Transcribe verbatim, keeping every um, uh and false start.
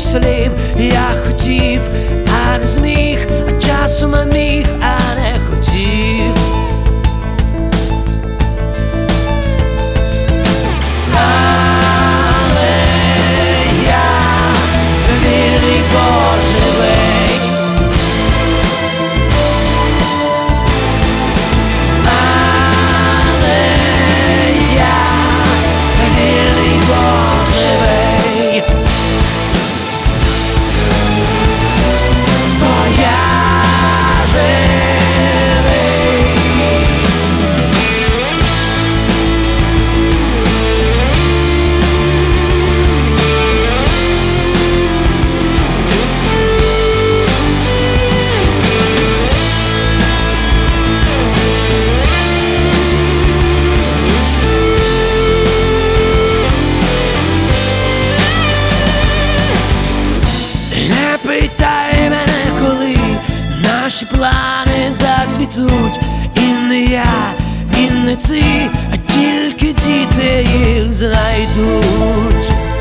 слів. Я хотів, а не зміг, а часом а міг, а не хотів. Але я вільний, бо живий. Але я вільний, бо живий. Бо я живий. Не питай мене, коли наші плани зацвітуть. І не я, і не ти, а тільки діти їх знайдуть.